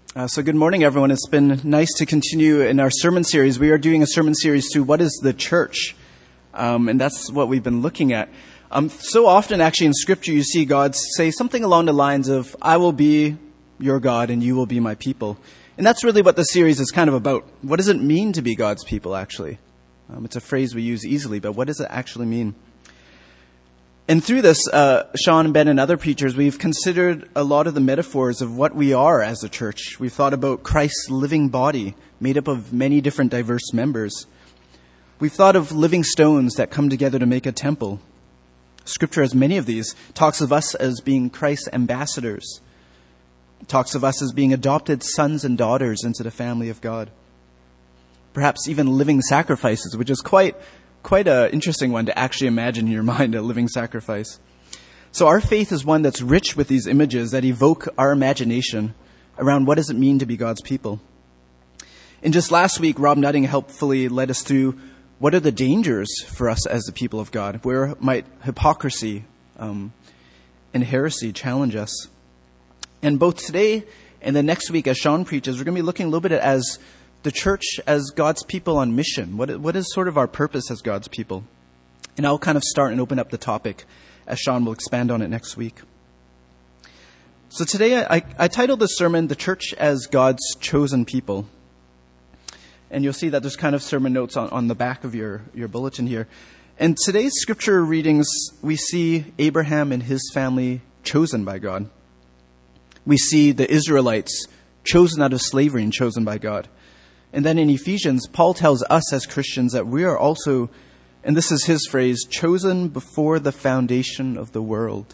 So good morning, everyone. It's been nice to continue in our sermon series. We are doing a sermon series to what is the church, and that's what we've been looking at. So often, actually, in Scripture, you see God say something along the lines of, I will be your God and you will be my people. And that's really what the series is kind of about. What does it mean to be God's people, actually? It's a phrase we use easily, but what does it actually mean? And through this, Sean, Ben, and other preachers, we've considered a lot of the metaphors of what we are as a church. We've thought about Christ's living body, made up of many different diverse members. We've thought of living stones that come together to make a temple. Scripture has many of these. Talks of us as being Christ's ambassadors. Talks of us as being adopted sons and daughters into the family of God. Perhaps even living sacrifices, which is quite an interesting one to actually imagine in your mind, a living sacrifice. So our faith is one that's rich with these images that evoke our imagination around what does it mean to be God's people. And just last week, Rob Nutting helpfully led us through what are the dangers for us as the people of God. Where might hypocrisy and heresy challenge us? And both today and the next week, as Sean preaches, we're going to be looking a little bit at as the church as God's people on mission. What is sort of our purpose as God's people? And I'll kind of start and open up the topic as Sean will expand on it next week. So today I titled this sermon, The Church as God's Chosen People. And you'll see that there's kind of sermon notes on the back of your bulletin here. And today's scripture readings, we see Abraham and his family chosen by God. We see the Israelites chosen out of slavery and chosen by God. And then in Ephesians, Paul tells us as Christians that we are also, and this is his phrase, chosen before the foundation of the world.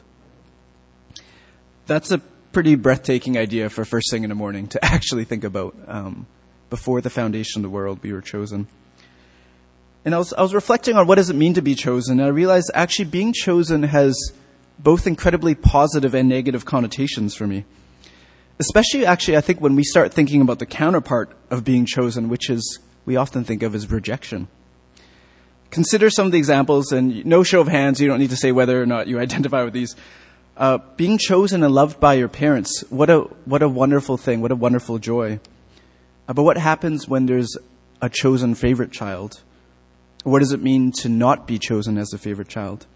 That's a pretty breathtaking idea for first thing in the morning to actually think about. Before the foundation of the world, we were chosen. And I was reflecting on what does it mean to be chosen, and I realized actually being chosen has both incredibly positive and negative connotations for me. Especially, actually, I think when we start thinking about the counterpart of being chosen, which is we often think of as rejection. Consider some of the examples, and no show of hands, you don't need to say whether or not you identify with these. Being chosen and loved by your parents, what a wonderful thing, what a wonderful joy. But what happens when there's a chosen favorite child? What does it mean to not be chosen as a favorite child?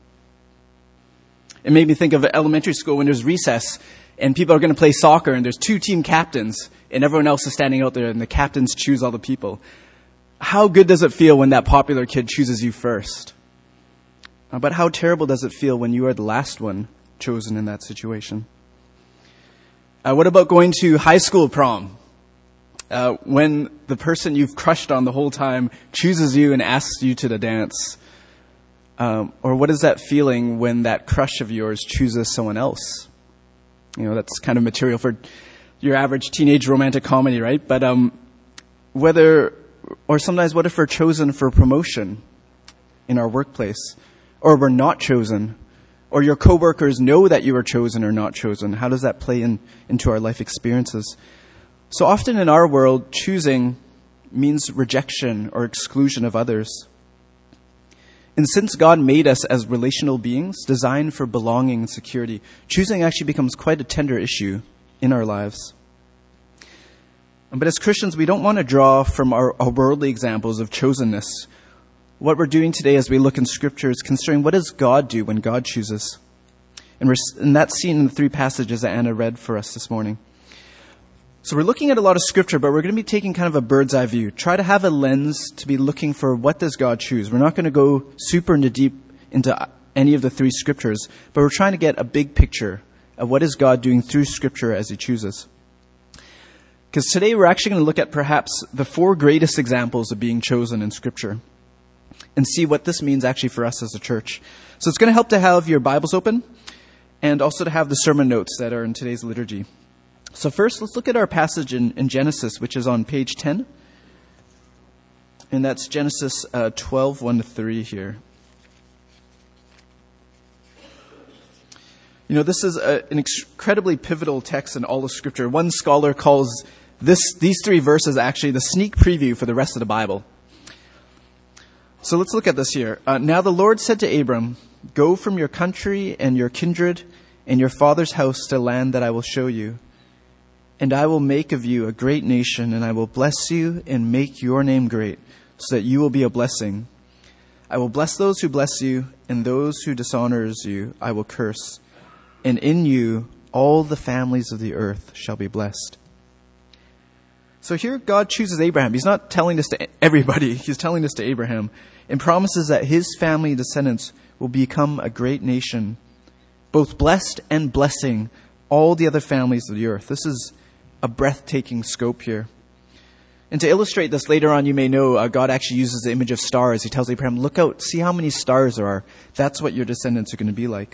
It made me think of elementary school when there's recess, and people are going to play soccer, and there's two team captains, and everyone else is standing out there, and the captains choose all the people. How good does it feel when that popular kid chooses you first? But how terrible does it feel when you are the last one chosen in that situation? What about going to high school prom? When the person you've crushed on the whole time chooses you and asks you to the dance? Or what is that feeling when that crush of yours chooses someone else? You know, that's kind of material for your average teenage romantic comedy, right? But sometimes what if we're chosen for promotion in our workplace? Or we're not chosen? Or your coworkers know that you are chosen or not chosen? How does that play into our life experiences? So often in our world, choosing means rejection or exclusion of others. And since God made us as relational beings, designed for belonging and security, choosing actually becomes quite a tender issue in our lives. But as Christians, we don't want to draw from our worldly examples of chosenness. What we're doing today as we look in Scripture is considering what does God do when God chooses? And that's seen in the three passages that Anna read for us this morning. So we're looking at a lot of Scripture, but we're going to be taking kind of a bird's eye view. Try to have a lens to be looking for what does God choose. We're not going to go super deep into any of the three Scriptures, but we're trying to get a big picture of what is God doing through Scripture as He chooses. Because today we're actually going to look at perhaps the four greatest examples of being chosen in Scripture and see what this means actually for us as a church. So it's going to help to have your Bibles open and also to have the sermon notes that are in today's liturgy. So first, let's look at our passage in Genesis, which is on page 10. And that's Genesis 12, 1-3 here. You know, this is an incredibly pivotal text in all of Scripture. One scholar calls these three verses actually the sneak preview for the rest of the Bible. So let's look at this here. Now the Lord said to Abram, "Go from your country and your kindred and your father's house to land that I will show you. And I will make of you a great nation, and I will bless you and make your name great, so that you will be a blessing. I will bless those who bless you, and those who dishonors you I will curse. And in you all the families of the earth shall be blessed. So here God chooses Abraham. He's not telling this to everybody. He's telling this to Abraham, and promises that his family and descendants will become a great nation, both blessed and blessing all the other families of the earth. This is a breathtaking scope here. And to illustrate this, later on you may know God actually uses the image of stars. He tells Abraham, look out, see how many stars there are. That's what your descendants are going to be like.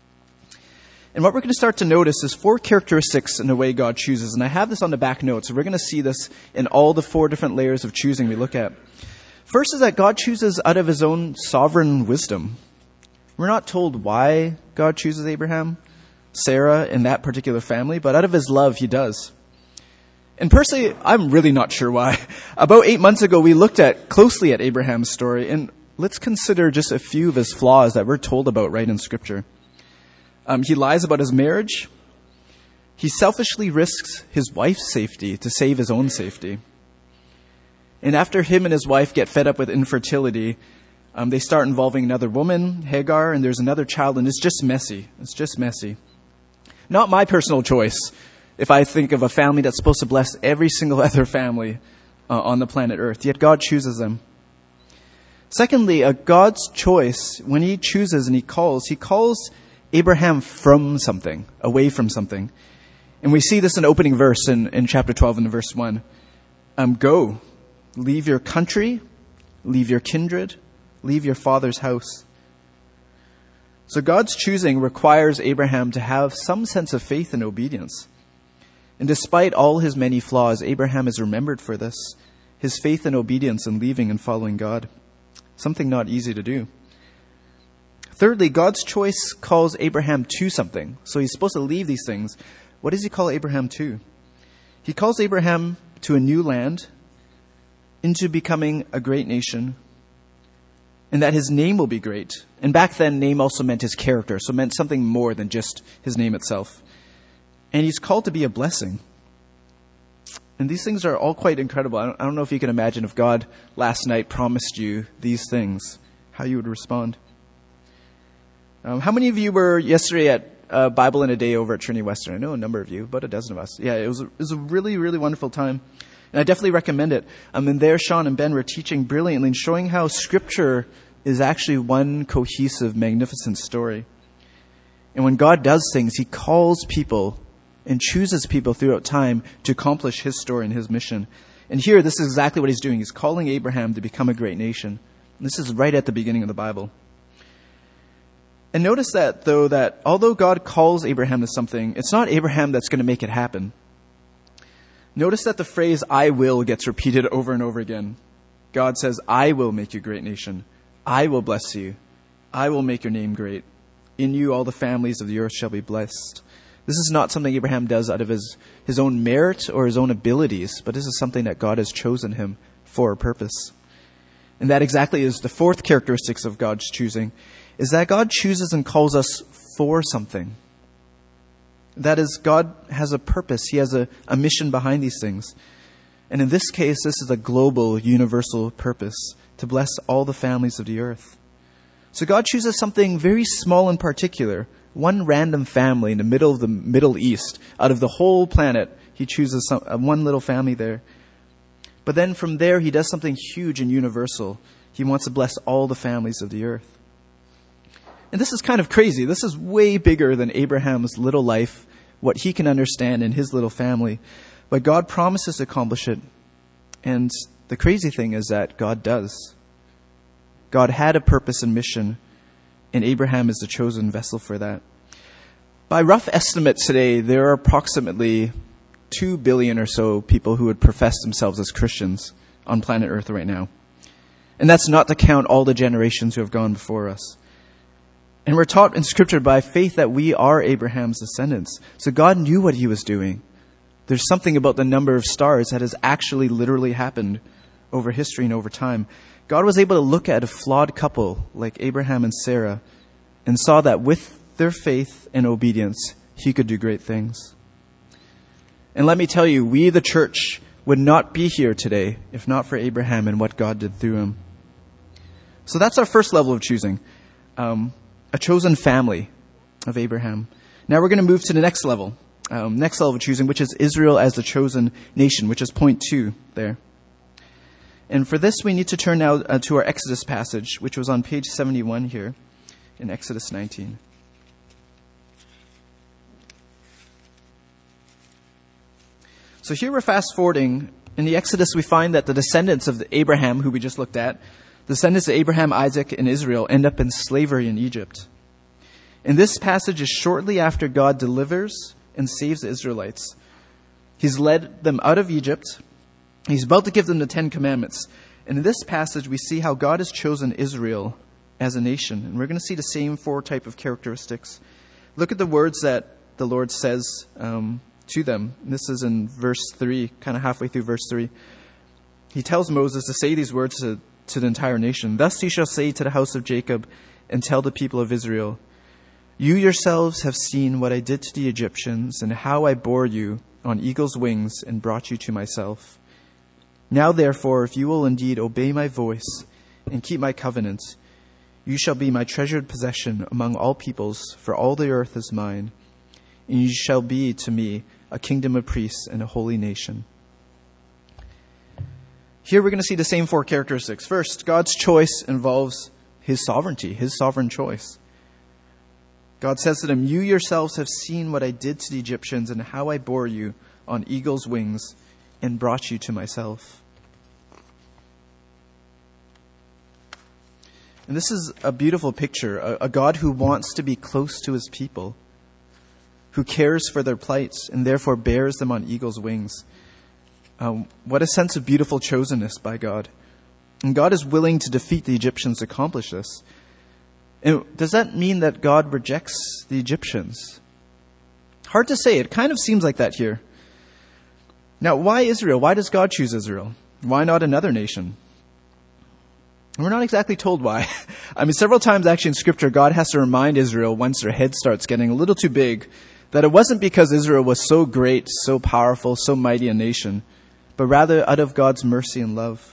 And what we're going to start to notice is 4 characteristics in the way God chooses. And I have this on the back note, so we're going to see this in all the 4 different layers of choosing we look at. First is that God chooses out of his own sovereign wisdom. We're not told why God chooses Abraham, Sarah, and that particular family, but out of his love, he does. And personally, I'm really not sure why. About 8 months ago, we looked closely at Abraham's story, and let's consider just a few of his flaws that we're told about right in Scripture. He lies about his marriage. He selfishly risks his wife's safety to save his own safety. And after him and his wife get fed up with infertility, they start involving another woman, Hagar, and there's another child, and it's just messy. It's just messy. Not my personal choice. If I think of a family that's supposed to bless every single other family on the planet Earth, yet God chooses them. Secondly, God's choice, when he chooses and he calls Abraham from something, away from something. And we see this in the opening verse in chapter 12 and verse 1. Go, leave your country, leave your kindred, leave your father's house. So God's choosing requires Abraham to have some sense of faith and obedience. And despite all his many flaws, Abraham is remembered for this, his faith and obedience in leaving and following God. Something not easy to do. Thirdly, God's choice calls Abraham to something. So he's supposed to leave these things. What does he call Abraham to? He calls Abraham to a new land, into becoming a great nation, and that his name will be great. And back then, name also meant his character, so it meant something more than just his name itself. And he's called to be a blessing. And these things are all quite incredible. I don't know if you can imagine if God last night promised you these things, how you would respond. How many of you were yesterday at Bible in a Day over at Trinity Western? I know a number of you, about a dozen of us. Yeah, it was a really, really wonderful time. And I definitely recommend it. And there, Sean and Ben were teaching brilliantly and showing how Scripture is actually one cohesive, magnificent story. And when God does things, he calls people and chooses people throughout time to accomplish his story and his mission. And here, this is exactly what he's doing. He's calling Abraham to become a great nation. And this is right at the beginning of the Bible. And notice that, though, that although God calls Abraham to something, it's not Abraham that's going to make it happen. Notice that the phrase, I will, gets repeated over and over again. God says, I will make you a great nation. I will bless you. I will make your name great. In you all the families of the earth shall be blessed. This is not something Abraham does out of his own merit or his own abilities, but this is something that God has chosen him for a purpose. And that exactly is the 4th characteristic of God's choosing, is that God chooses and calls us for something. That is, God has a purpose. He has a mission behind these things. And in this case, this is a global, universal purpose, to bless all the families of the earth. So God chooses something very small in particular, one random family in the middle of the Middle East. Out of the whole planet, he chooses one little family there. But then from there, he does something huge and universal. He wants to bless all the families of the earth. And this is kind of crazy. This is way bigger than Abraham's little life, what he can understand in his little family. But God promises to accomplish it. And the crazy thing is that God does. God had a purpose and mission, and Abraham is the chosen vessel for that. By rough estimates today, there are approximately 2 billion or so people who would profess themselves as Christians on planet Earth right now. And that's not to count all the generations who have gone before us. And we're taught in Scripture by faith that we are Abraham's descendants. So God knew what he was doing. There's something about the number of stars that has actually literally happened over history and over time. God was able to look at a flawed couple like Abraham and Sarah and saw that with their faith and obedience, he could do great things. And let me tell you, we, the church, would not be here today if not for Abraham and what God did through him. So that's our first level of choosing, a chosen family of Abraham. Now we're going to move to the next level of choosing, which is Israel as the chosen nation, which is point 2 there. And for this, we need to turn now to our Exodus passage, which was on page 71 here in Exodus 19. So here we're fast forwarding. In the Exodus, we find that the descendants of Abraham, who we just looked at, the descendants of Abraham, Isaac, and Israel end up in slavery in Egypt. And this passage is shortly after God delivers and saves the Israelites. He's led them out of Egypt. He's about to give them the 10 Commandments. And in this passage, we see how God has chosen Israel as a nation. And we're going to see the same 4 type of characteristics. Look at the words that the Lord says to them. This is in verse 3, kind of halfway through verse 3. He tells Moses to say these words to the entire nation. Thus he shall say to the house of Jacob and tell the people of Israel, you yourselves have seen what I did to the Egyptians and how I bore you on eagle's wings and brought you to myself. Now therefore, if you will indeed obey my voice and keep my covenant, you shall be my treasured possession among all peoples, for all the earth is mine, and you shall be to me a kingdom of priests and a holy nation. Here we're going to see the same 4 characteristics. First, God's choice involves his sovereignty, his sovereign choice. God says to them, you yourselves have seen what I did to the Egyptians and how I bore you on eagle's wings and brought you to myself. And this is a beautiful picture, a God who wants to be close to his people, who cares for their plights and therefore bears them on eagle's wings. What a sense of beautiful chosenness by God. And God is willing to defeat the Egyptians to accomplish this. And does that mean that God rejects the Egyptians? Hard to say. It kind of seems like that here. Now, why Israel? Why does God choose Israel? Why not another nation? We're not exactly told why. I mean, several times actually in Scripture, God has to remind Israel once their head starts getting a little too big that it wasn't because Israel was so great, so powerful, so mighty a nation, but rather out of God's mercy and love.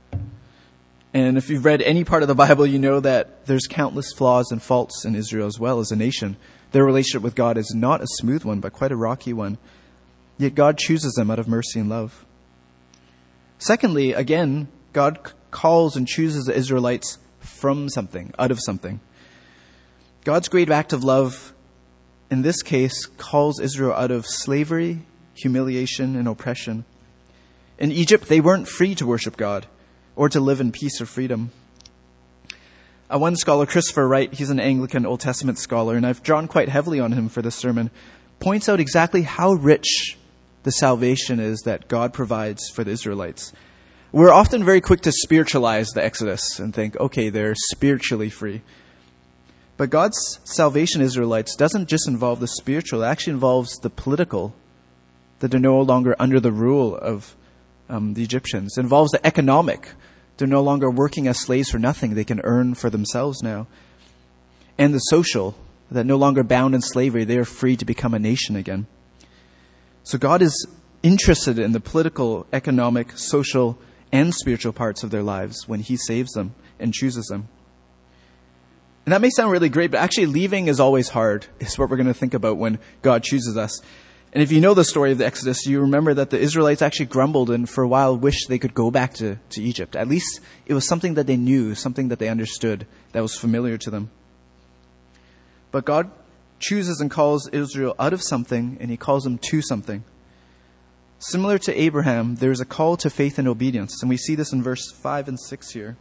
And if you've read any part of the Bible, you know that there's countless flaws and faults in Israel as well as a nation. Their relationship with God is not a smooth one, but quite a rocky one. Yet God chooses them out of mercy and love. Secondly, again, God calls and chooses the Israelites from something, out of something. God's great act of love, in this case, calls Israel out of slavery, humiliation, and oppression. In Egypt, they weren't free to worship God or to live in peace or freedom. One scholar, Christopher Wright, he's an Anglican Old Testament scholar, and I've drawn quite heavily on him for this sermon, points out exactly how rich the salvation is that God provides for the Israelites. We're often very quick to spiritualize the Exodus and think, okay, they're spiritually free. But God's salvation Israelites doesn't just involve the spiritual, it actually involves the political, that they're no longer under the rule of the Egyptians. It involves the economic. They're no longer working as slaves for nothing. They can earn for themselves now. And the social, that no longer bound in slavery, they are free to become a nation again. So God is interested in the political, economic, social, and spiritual parts of their lives when he saves them and chooses them. And that may sound really great, but actually leaving is always hard. It's what we're going to think about when God chooses us. And if you know the story of the Exodus, you remember that the Israelites actually grumbled and for a while wished they could go back to Egypt. At least it was something that they knew, something that they understood, that was familiar to them. But God chooses and calls Israel out of something, and he calls them to something. Similar to Abraham, there is a call to faith and obedience, and we see this in verse 5 and 6 here.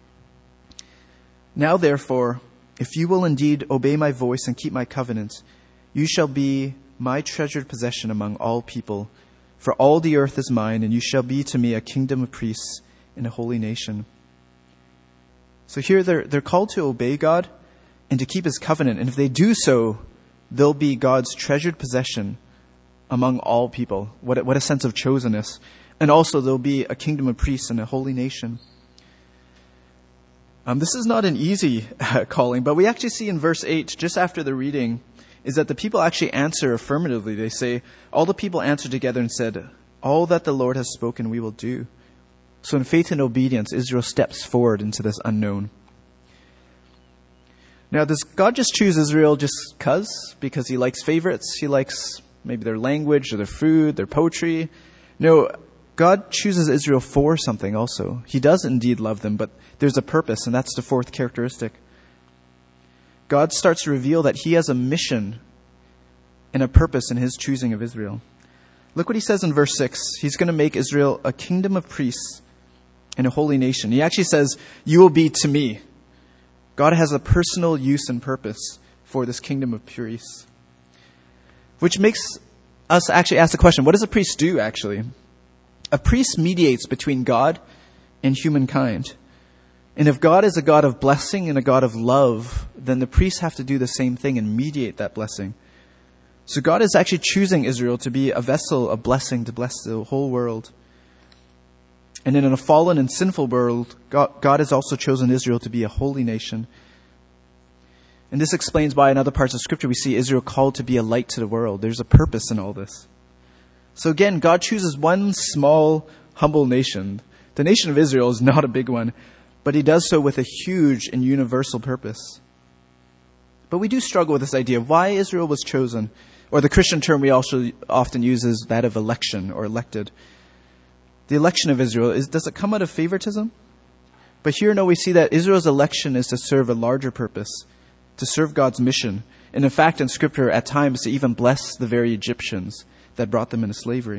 Now therefore, if you will indeed obey my voice and keep my covenant, you shall be my treasured possession among all people, for all the earth is mine, and you shall be to me a kingdom of priests and a holy nation. So here they're called to obey God and to keep his covenant. And if they do so, they'll be God's treasured possession among all people. What a sense of chosenness. And also they'll be a kingdom of priests and a holy nation. This is not an easy calling, but we actually see in verse 8, just after the reading is that the people actually answer affirmatively. They say, all the people answered together and said, all that the Lord has spoken we will do. So in faith and obedience, Israel steps forward into this unknown. Now, does God just choose Israel just because he likes favorites? He likes maybe their language or their food, their poetry? No, God chooses Israel for something also. He does indeed love them, but there's a purpose, and that's the fourth characteristic. God starts to reveal that he has a mission and a purpose in his choosing of Israel. Look what he says in verse 6. He's going to make Israel a kingdom of priests and a holy nation. He actually says, you will be to me. God has a personal use and purpose for this kingdom of priests. Which makes us actually ask the question, what does a priest do actually? A priest mediates between God and humankind. And if God is a God of blessing and a God of love, then the priests have to do the same thing and mediate that blessing. So God is actually choosing Israel to be a vessel of blessing to bless the whole world. And in a fallen and sinful world, God has also chosen Israel to be a holy nation. And this explains why in other parts of Scripture we see Israel called to be a light to the world. There's a purpose in all this. So again, God chooses one small, humble nation. The nation of Israel is not a big one, but he does so with a huge and universal purpose. But we do struggle with this idea of why Israel was chosen, or the Christian term we also often use is that of election or elected. The election of Israel, does it come out of favoritism? But here, no, we see that Israel's election is to serve a larger purpose, to serve God's mission. And in fact, in Scripture, at times, to even bless the very Egyptians that brought them into slavery.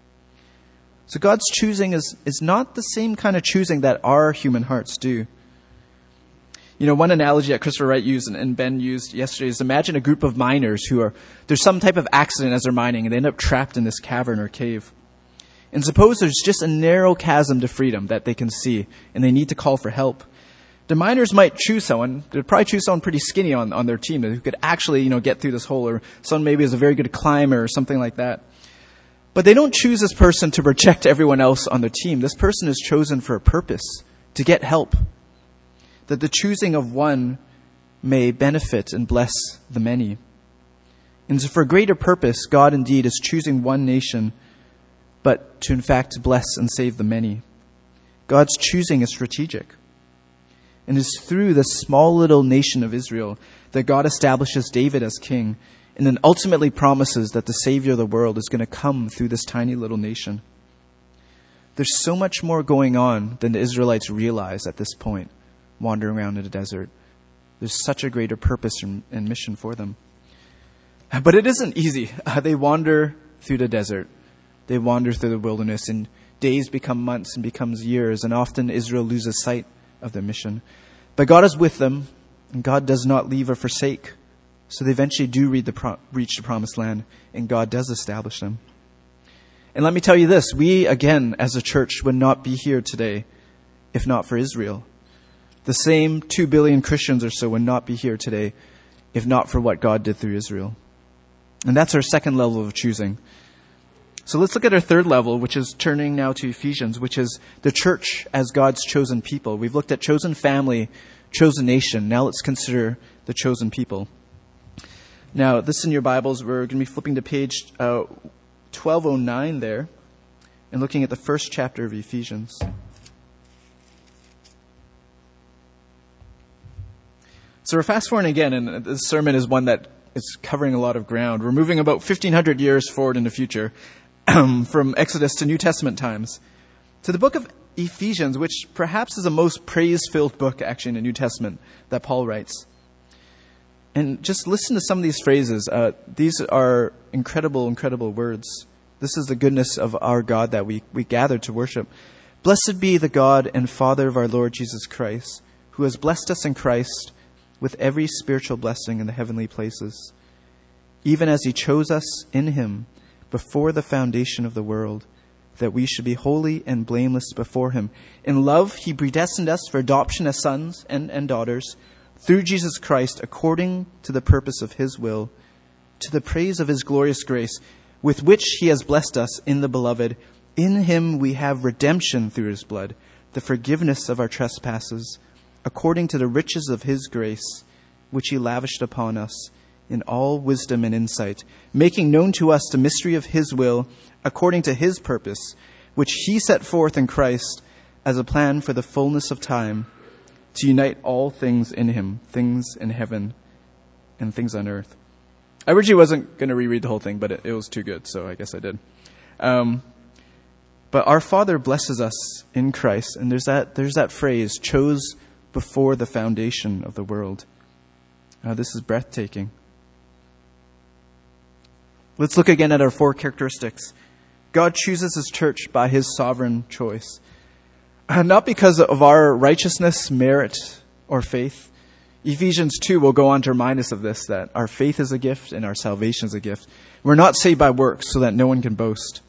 So God's choosing is not the same kind of choosing that our human hearts do. You know, one analogy that Christopher Wright used and Ben used yesterday is imagine a group of miners there's some type of accident as they're mining and they end up trapped in this cavern or cave. And suppose there's just a narrow chasm to freedom that they can see and they need to call for help. The miners might choose someone, they'd probably choose someone pretty skinny on their team who could actually, get through this hole, or someone maybe is a very good climber or something like that. But they don't choose this person to reject everyone else on their team. This person is chosen for a purpose, to get help. That the choosing of one may benefit and bless the many. And so for a greater purpose, God indeed is choosing one nation, but to in fact bless and save the many. God's choosing is strategic. And it's through this small little nation of Israel that God establishes David as king, and then ultimately promises that the Savior of the world is going to come through this tiny little nation. There's so much more going on than the Israelites realize at this point, wandering around in the desert. There's such a greater purpose and mission for them. But it isn't easy. They wander through the desert. They wander through the wilderness, and days become months and becomes years, and often Israel loses sight of their mission. But God is with them, and God does not leave or forsake. So they eventually do reach the promised land, and God does establish them. And let me tell you this, we again as a church would not be here today if not for Israel. The same 2 billion Christians or so would not be here today if not for what God did through Israel. And that's our second level of choosing. So let's look at our third level, which is turning now to Ephesians, which is the church as God's chosen people. We've looked at chosen family, chosen nation. Now let's consider the chosen people. Now, this in your Bibles, we're going to be flipping to page 1209 there and looking at the first chapter of Ephesians. So we're fast forwarding again, and this sermon is one that is covering a lot of ground. We're moving about 1,500 years forward in the future. From Exodus to New Testament times, to the book of Ephesians, which perhaps is the most praise-filled book actually in the New Testament that Paul writes. And just listen to some of these phrases. These are incredible, incredible words. This is the goodness of our God that we gather to worship. Blessed be the God and Father of our Lord Jesus Christ, who has blessed us in Christ with every spiritual blessing in the heavenly places, even as he chose us in him before the foundation of the world, that we should be holy and blameless before him. In love, he predestined us for adoption as sons and daughters through Jesus Christ, according to the purpose of his will, to the praise of his glorious grace, with which he has blessed us in the beloved. In him we have redemption through his blood, the forgiveness of our trespasses, according to the riches of his grace, which he lavished upon us in all wisdom and insight, making known to us the mystery of his will according to his purpose, which he set forth in Christ as a plan for the fullness of time, to unite all things in him, things in heaven and things on earth. I originally wasn't going to reread the whole thing, but it was too good, so I guess I did. But our Father blesses us in Christ, and there's that phrase, chose before the foundation of the world. This is breathtaking. Let's look again at our 4 characteristics. God chooses his church by his sovereign choice. Not because of our righteousness, merit, or faith. Ephesians 2 will go on to remind us of this, that our faith is a gift and our salvation is a gift. We're not saved by works so that no one can boast.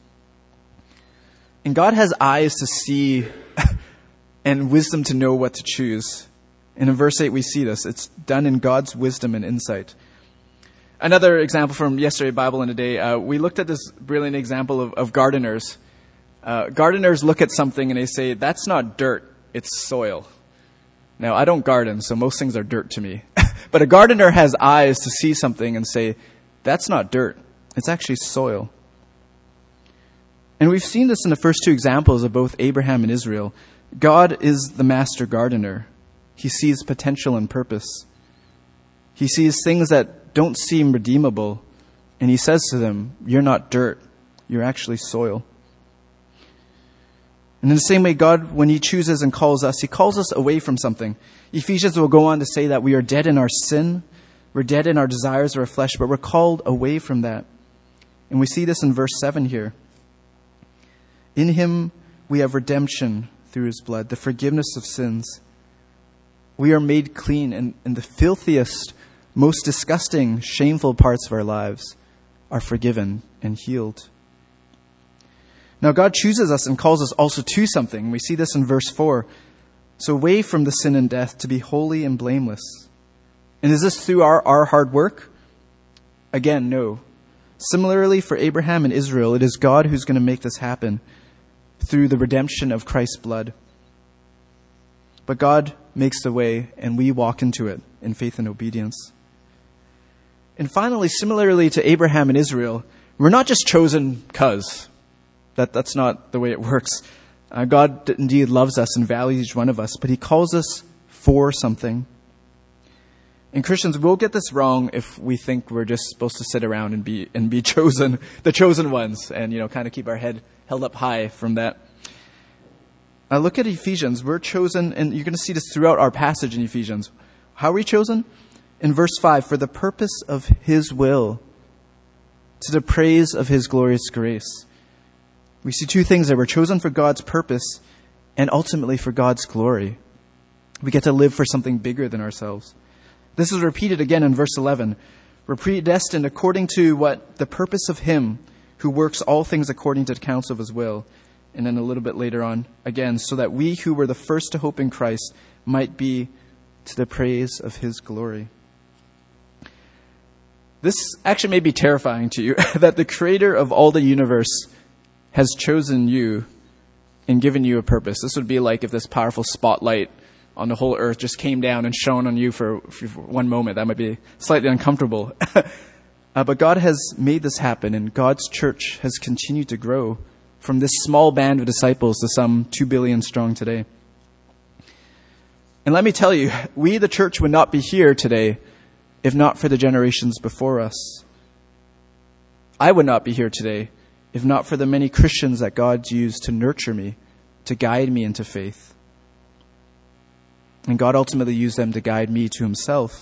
And God has eyes to see and wisdom to know what to choose. And in verse 8 we see this. It's done in God's wisdom and insight. Another example from yesterday, Bible in a Day, we looked at this brilliant example of gardeners. Gardeners look at something and they say, that's not dirt, it's soil. Now, I don't garden, so most things are dirt to me. But a gardener has eyes to see something and say, that's not dirt, it's actually soil. And we've seen this in the first 2 examples of both Abraham and Israel. God is the master gardener. He sees potential and purpose. He sees things that don't seem redeemable, and he says to them, you're not dirt, you're actually soil. And in the same way, God, when he chooses and calls us, he calls us away from something. Ephesians will go on to say that we are dead in our sin, we're dead in our desires of our flesh, but we're called away from that. And we see this in verse 7 here. In him we have redemption through his blood, the forgiveness of sins. We are made clean, and the filthiest, most disgusting, shameful parts of our lives are forgiven and healed. Now God chooses us and calls us also to something. We see this in verse 4. So away from the sin and death to be holy and blameless. And is this through our hard work? Again, no. Similarly for Abraham and Israel, it is God who's going to make this happen through the redemption of Christ's blood. But God makes the way, and we walk into it in faith and obedience. And finally, similarly to Abraham and Israel, we're not just chosen because. That's not the way it works. God indeed loves us and values each one of us, but he calls us for something. And Christians will get this wrong if we think we're just supposed to sit around and be chosen, the chosen ones, and kind of keep our head held up high from that. Look at Ephesians. We're chosen, and you're going to see this throughout our passage in Ephesians. How are we chosen? In verse 5, for the purpose of his will, to the praise of his glorious grace. We see 2 things there. We're chosen for God's purpose and ultimately for God's glory. We get to live for something bigger than ourselves. This is repeated again in verse 11. We're predestined according to what? The purpose of him who works all things according to the counsel of his will. And then a little bit later on, again, so that we who were the first to hope in Christ might be to the praise of his glory. This actually may be terrifying to you, that the creator of all the universe has chosen you and given you a purpose. This would be like if this powerful spotlight on the whole earth just came down and shone on you for one moment. That might be slightly uncomfortable. But God has made this happen, and God's church has continued to grow from this small band of disciples to some 2 billion strong today. And let me tell you, we, the church, would not be here today if not for the generations before us. I would not be here today if not for the many Christians that God used to nurture me, to guide me into faith. And God ultimately used them to guide me to himself.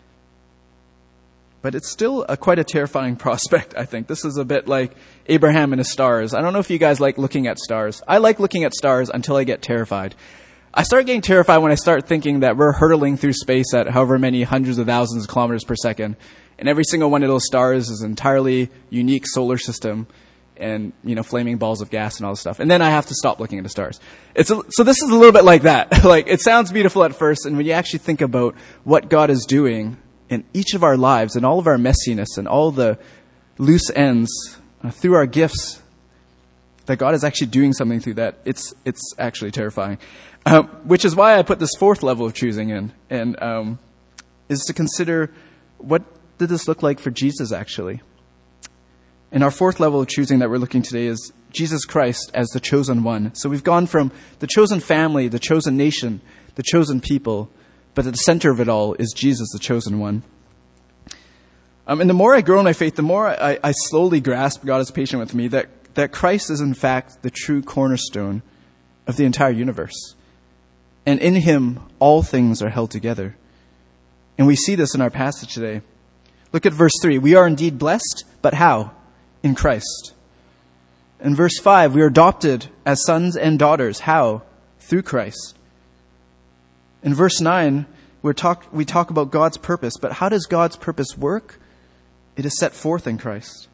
But it's still quite a terrifying prospect, I think. This is a bit like Abraham and his stars. I don't know if you guys like looking at stars. I like looking at stars until I get terrified. I start getting terrified when I start thinking that we're hurtling through space at however many hundreds of thousands of kilometers per second. And every single one of those stars is an entirely unique solar system. And, flaming balls of gas and all this stuff. And then I have to stop looking at the stars. So this is a little bit like that. Like, it sounds beautiful at first, and when you actually think about what God is doing in each of our lives and all of our messiness and all the loose ends through our gifts, that God is actually doing something through that, it's actually terrifying. Which is why I put this 4th level of choosing in, and is to consider what did this look like for Jesus, actually? And our fourth level of choosing that we're looking today is Jesus Christ as the chosen one. So we've gone from the chosen family, the chosen nation, the chosen people, but at the center of it all is Jesus, the chosen one. And the more I grow in my faith, the more I slowly grasp, God is patient with me, that Christ is in fact the true cornerstone of the entire universe. And in him, all things are held together. And we see this in our passage today. Look at verse 3. We are indeed blessed, but how? In Christ. In verse 5, we are adopted as sons and daughters. How? Through Christ. In verse 9, we talk about God's purpose, but how does God's purpose work? It is set forth in Christ.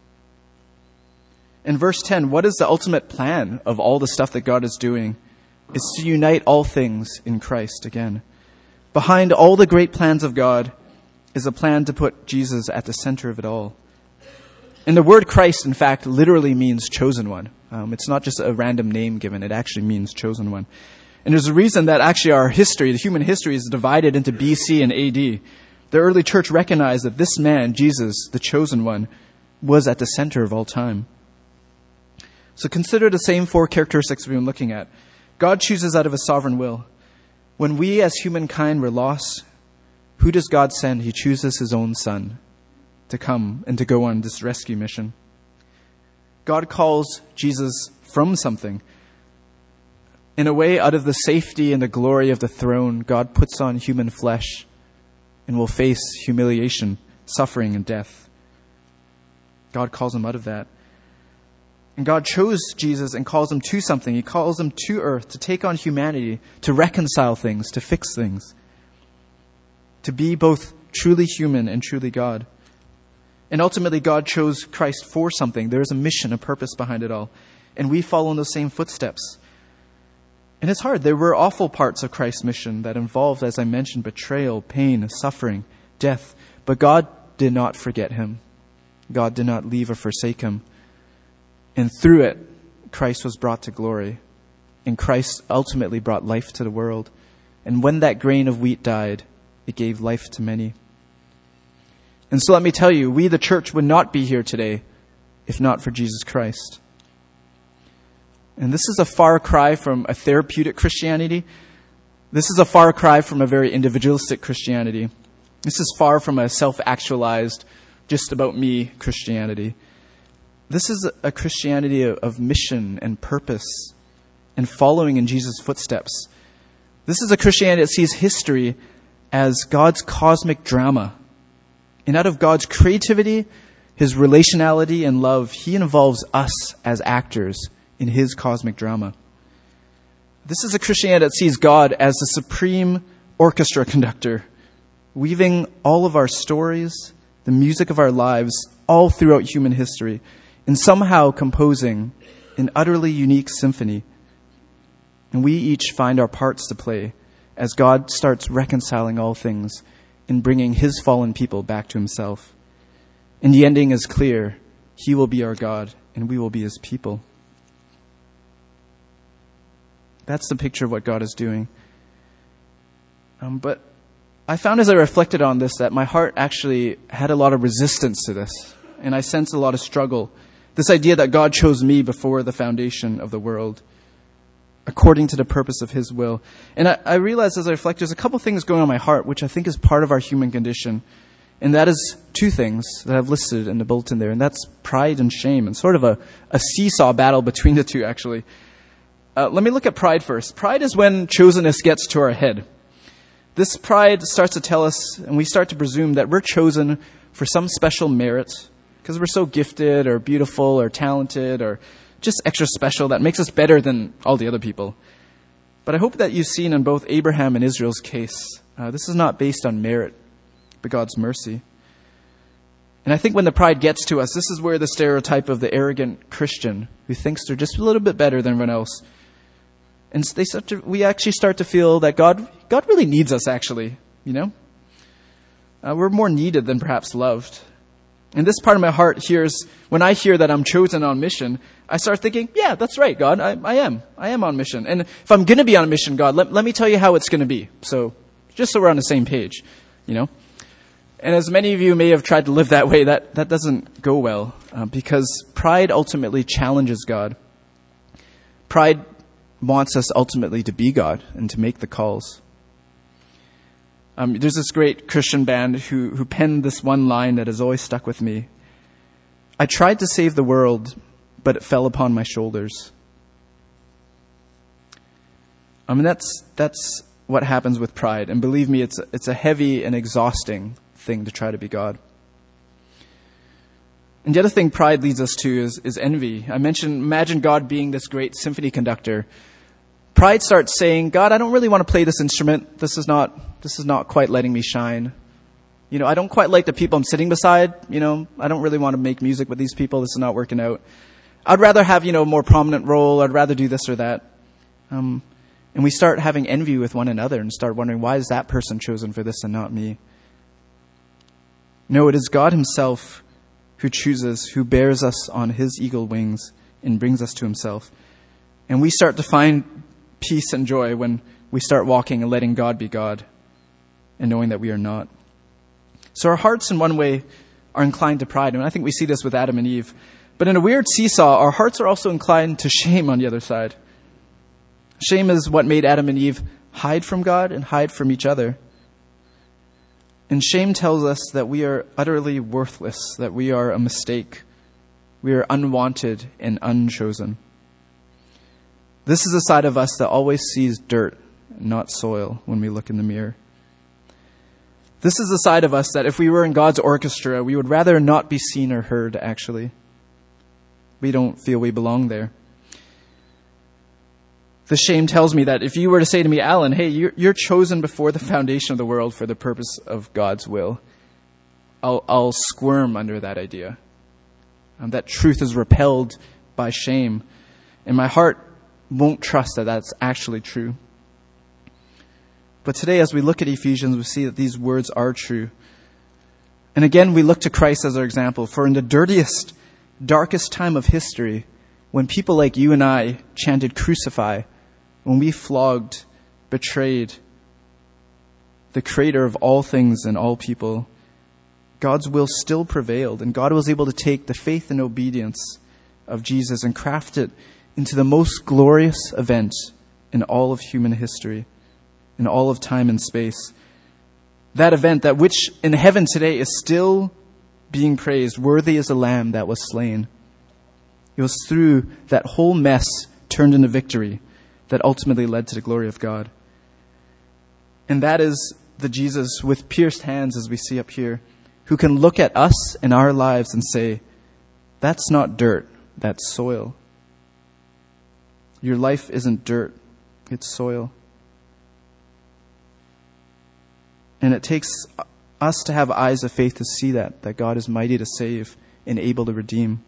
In verse 10, what is the ultimate plan of all the stuff that God is doing? It's to unite all things in Christ again. Behind all the great plans of God is a plan to put Jesus at the center of it all. And the word Christ, in fact, literally means chosen one. It's not just a random name given. It actually means chosen one. And there's a reason that actually our history, the human history, is divided into BC and AD. The early church recognized that this man, Jesus, the chosen one, was at the center of all time. So consider the same four characteristics we've been looking at. God chooses out of his sovereign will. When we as humankind were lost, who does God send? He chooses his own son to come and to go on this rescue mission. God calls Jesus from something. In a way, out of the safety and the glory of the throne, God puts on human flesh and will face humiliation, suffering, and death. God calls him out of that. And God chose Jesus and calls him to something. He calls him to earth to take on humanity, to reconcile things, to fix things, to be both truly human and truly God. And ultimately, God chose Christ for something. There is a mission, a purpose behind it all. And we follow in those same footsteps. And it's hard. There were awful parts of Christ's mission that involved, as I mentioned, betrayal, pain, suffering, death. But God did not forget him. God did not leave or forsake him. And through it, Christ was brought to glory. And Christ ultimately brought life to the world. And when that grain of wheat died, it gave life to many. And so let me tell you, we, the church, would not be here today if not for Jesus Christ. And this is a far cry from a therapeutic Christianity. This is a far cry from a very individualistic Christianity. This is far from a self-actualized, just about me Christianity. This is a Christianity of mission and purpose and following in Jesus' footsteps. This is a Christianity that sees history as God's cosmic drama. And out of God's creativity, his relationality and love, he involves us as actors in his cosmic drama. This is a Christianity that sees God as the supreme orchestra conductor, weaving all of our stories, the music of our lives, all throughout human history, and somehow composing an utterly unique symphony. And we each find our parts to play as God starts reconciling all things and bringing his fallen people back to himself. And the ending is clear. He will be our God, and we will be his people. That's the picture of what God is doing. But I found as I reflected on this that my heart actually had a lot of resistance to this. And I sensed a lot of struggle. This idea that God chose me before the foundation of the world, according to the purpose of his will. And I realized as I reflect, there's a couple things going on in my heart, which I think is part of our human condition. And that is two things that I've listed in the bulletin there. And that's pride and shame, and sort of a seesaw battle between the two, actually. Let me look at pride first. Pride is when chosenness gets to our head. This pride starts to tell us, and we start to presume that we're chosen for some special merit, because we're so gifted or beautiful or talented or just extra special that makes us better than all the other people. But I hope that you've seen in both Abraham and Israel's case, this is not based on merit, but God's mercy. And I think when the pride gets to us, this is where the stereotype of the arrogant Christian who thinks they're just a little bit better than everyone else. And we actually start to feel that God really needs us, actually, you know? We're more needed than perhaps loved. And this part of my heart hears, when I hear that I'm chosen on mission, I start thinking, yeah, that's right, God, I am on mission. And if I'm going to be on a mission, God, let me tell you how it's going to be. So, just so we're on the same page, you know? And as many of you may have tried to live that way, that doesn't go well, because pride ultimately challenges God. Pride wants us ultimately to be God and to make the calls. There's this great Christian band who penned this one line that has always stuck with me. I tried to save the world, but it fell upon my shoulders. That's what happens with pride. And believe me, it's a heavy and exhausting thing to try to be God. And the other thing pride leads us to is envy. Imagine God being this great symphony conductor. Pride starts saying, God, I don't really want to play this instrument. This is not quite letting me shine. I don't quite like the people I'm sitting beside. I don't really want to make music with these people. This is not working out. I'd rather have, a more prominent role. I'd rather do this or that. And we start having envy with one another and start wondering, why is that person chosen for this and not me? No, it is God himself who chooses, who bears us on his eagle wings and brings us to himself. And we start to find peace and joy when we start walking and letting God be God and knowing that we are not. So our hearts in one way are inclined to pride. And I think we see this with Adam and Eve. But in a weird seesaw, our hearts are also inclined to shame on the other side. Shame is what made Adam and Eve hide from God and hide from each other. And shame tells us that we are utterly worthless, that we are a mistake. We are unwanted and unchosen. This is a side of us that always sees dirt, not soil, when we look in the mirror. This is the side of us that if we were in God's orchestra, we would rather not be seen or heard, actually. We don't feel we belong there. The shame tells me that if you were to say to me, Alan, hey, you're chosen before the foundation of the world for the purpose of God's will, I'll squirm under that idea. That truth is repelled by shame, and my heart won't trust that that's actually true. But today, as we look at Ephesians, we see that these words are true. And again, we look to Christ as our example, for in the dirtiest, darkest time of history, when people like you and I chanted crucify, when we flogged, betrayed the creator of all things and all people, God's will still prevailed, and God was able to take the faith and obedience of Jesus and craft it into the most glorious event in all of human history, in all of time and space. That event, that which in heaven today is still being praised, worthy as a lamb that was slain. It was through that whole mess turned into victory that ultimately led to the glory of God. And that is the Jesus with pierced hands, as we see up here, who can look at us and our lives and say, that's not dirt, that's soil. Your life isn't dirt, it's soil. And it takes us to have eyes of faith to see that God is mighty to save and able to redeem.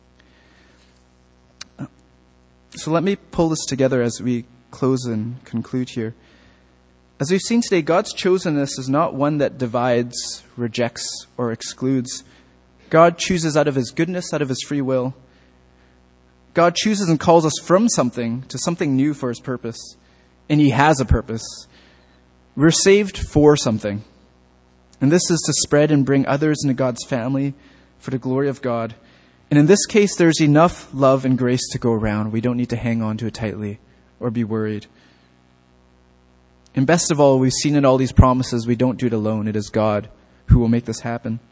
So let me pull this together as we close and conclude here. As we've seen today, God's chosenness is not one that divides, rejects, or excludes. God chooses out of his goodness, out of his free will. God chooses and calls us from something to something new for his purpose. And he has a purpose. We're saved for something. And this is to spread and bring others into God's family for the glory of God. And in this case, there's enough love and grace to go around. We don't need to hang on to it tightly or be worried. And best of all, we've seen in all these promises, we don't do it alone. It is God who will make this happen.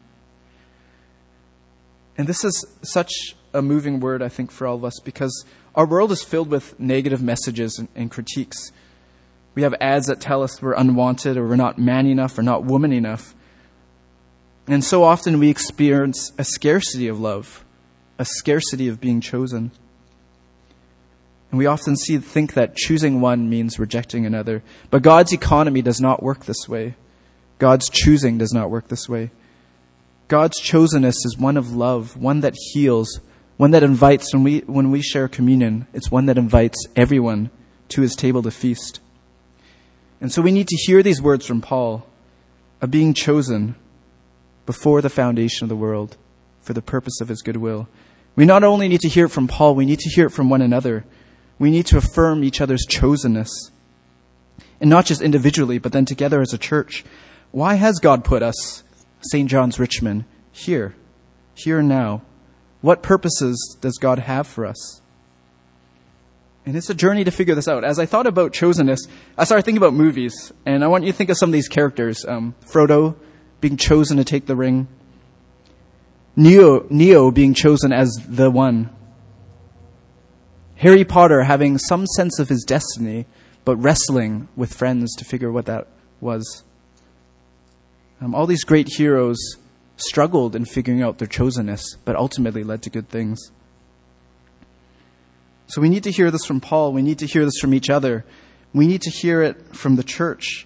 And this is such a moving word, I think, for all of us, because our world is filled with negative messages and critiques. We have ads that tell us we're unwanted or we're not man enough or not woman enough. And so often we experience a scarcity of love, a scarcity of being chosen. And we often think that choosing one means rejecting another. But God's economy does not work this way. God's choosing does not work this way. God's chosenness is one of love, one that heals, one that invites. When we share communion, it's one that invites everyone to his table to feast. And so we need to hear these words from Paul of being chosen before the foundation of the world for the purpose of his goodwill. We not only need to hear it from Paul, we need to hear it from one another. We need to affirm each other's chosenness. And not just individually, but then together as a church. Why has God put us St. John's Richmond, here and now. What purposes does God have for us? And it's a journey to figure this out. As I thought about chosenness, I started thinking about movies, and I want you to think of some of these characters. Frodo being chosen to take the ring. Neo being chosen as the one. Harry Potter having some sense of his destiny, but wrestling with friends to figure what that was. All these great heroes struggled in figuring out their chosenness, but ultimately led to good things. So we need to hear this from Paul. We need to hear this from each other. We need to hear it from the church.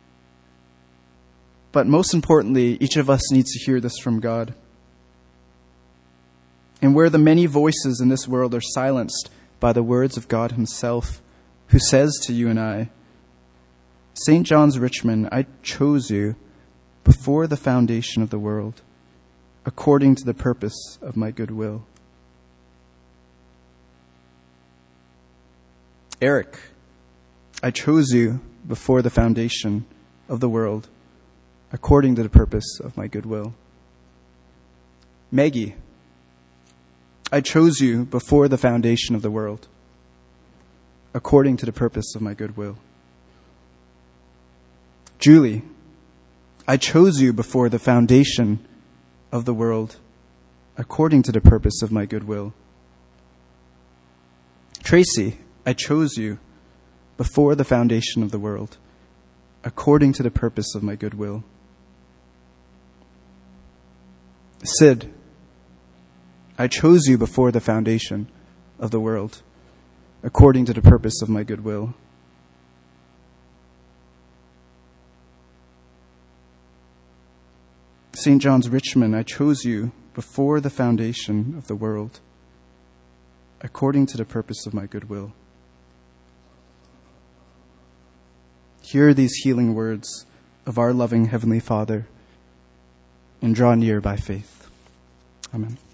But most importantly, each of us needs to hear this from God. And where the many voices in this world are silenced by the words of God himself, who says to you and I, St. John's Richmond, I chose you before the foundation of the world, according to the purpose of my good will. Eric, I chose you before the foundation of the world, according to the purpose of my good will. Maggie, I chose you before the foundation of the world, according to the purpose of my good will. Julie, I chose you before the foundation of the world, according to the purpose of my good will. Tracy, I chose you before the foundation of the world, according to the purpose of my good will. Sid, I chose you before the foundation of the world, according to the purpose of my good will. St. John's Richmond, I chose you before the foundation of the world, according to the purpose of my good will. Hear these healing words of our loving Heavenly Father and draw near by faith. Amen.